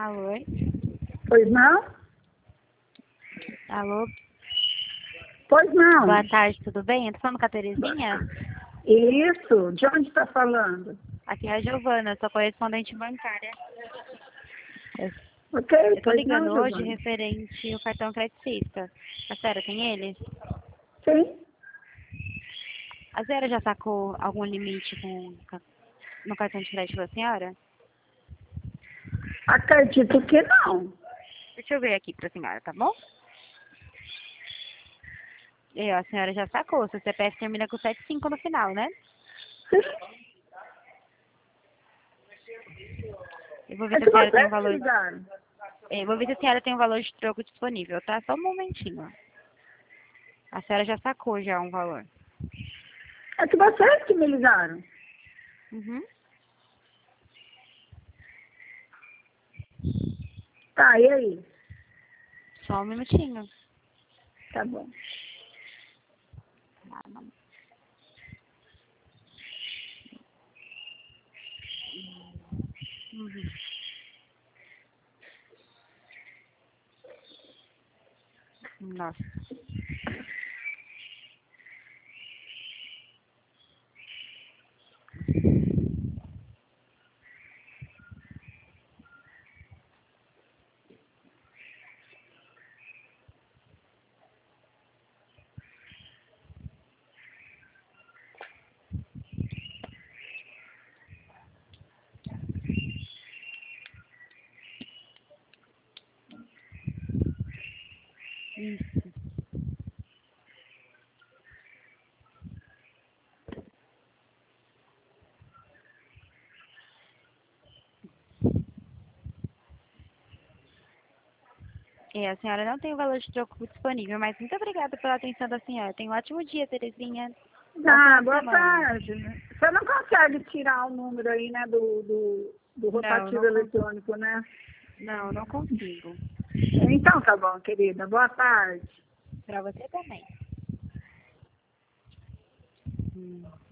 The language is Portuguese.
Alô? Pois não? Alô? Pois não. Boa tarde, tudo bem? Eu tô falando com a Terezinha? Isso, de onde está falando? Aqui é a Giovana, sou correspondente bancária. Ok, Eu tô pois não, ligando hoje Giovana. referente ao cartão credicista. A senhora tem ele? Sim, A senhora já sacou algum limite no cartão de crédito da senhora? acredito que não. Deixa eu ver aqui pra senhora, tá bom? E, ó, a senhora já sacou. Seu CPF termina com 75 no final, né? Sim. Eu vou ver É se a que senhora tem um vocês me valor. ligaram. Eu vou ver se a senhora tem um valor de troco disponível, tá? Só um momentinho. A senhora já sacou já um valor. É que vocês que me ligaram. Uhum. Tá, e aí? Só um minutinho. Tá bom. Uhum. Nossa. Isso. É, a senhora não tem o valor de troco disponível, mas muito obrigada pela atenção da senhora. Tenha um ótimo dia, Terezinha. Bom final Ah, de boa semana. tarde. Você não consegue tirar o número aí, né, do Não, rotativo eletrônico, né? não consigo. Então tá bom, querida. Boa tarde. Pra você também.